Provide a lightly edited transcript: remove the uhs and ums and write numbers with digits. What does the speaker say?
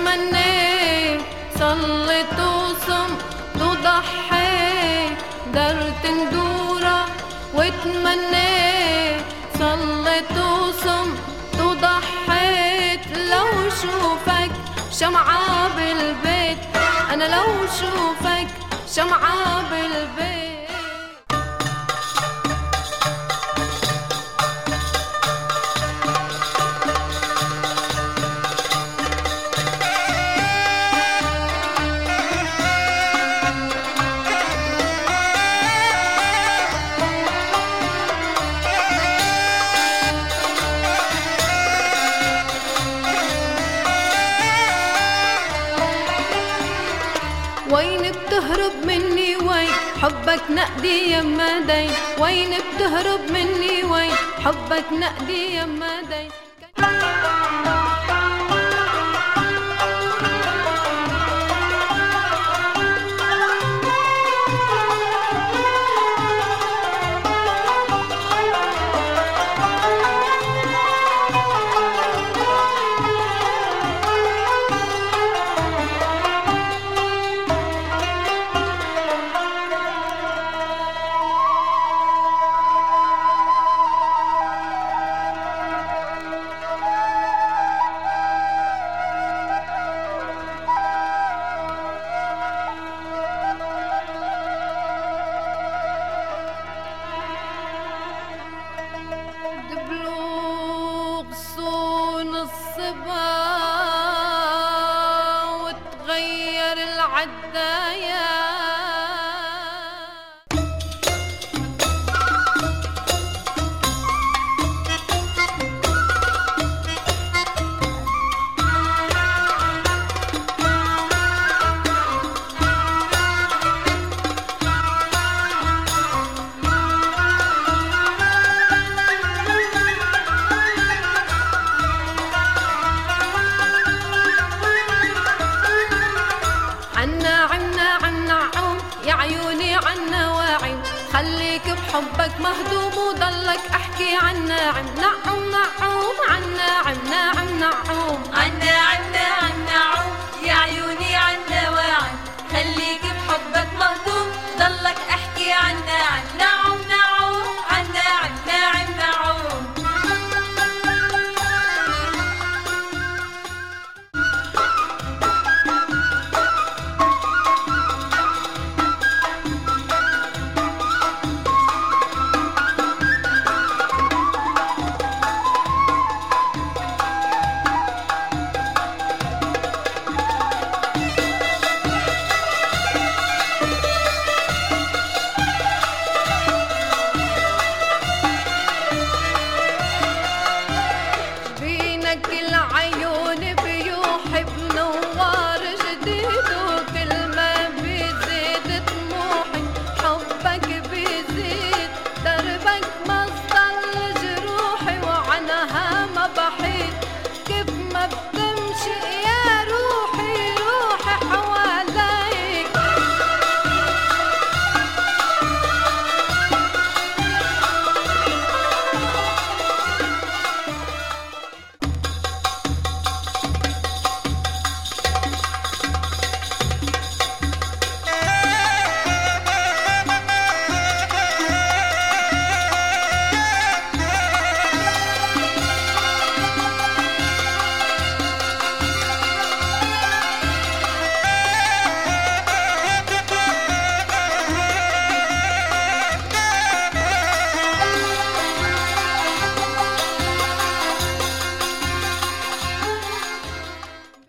وتمنيت صليت وصمت وضحيت درت ندورة وتمنيت صليت وصمت وضحيت لو شوفك شمعة بالبيت أنا لو شوفك شمعة بالبيت وين بتهرب مني وين حبك نقدي يما دين وين بتهرب مني وين حبك نقدي يما دين وتغير العدايا يا عيوني عنا واعي خليك بحبك مهضوم وضلك احكي عنا عن نعوم نعوم عنا عن نعم نعوم عنا عنا عن نعوم يا عيوني عنا واعي خليك بحبك مهضوم ضلك احكي عنا عن نعوم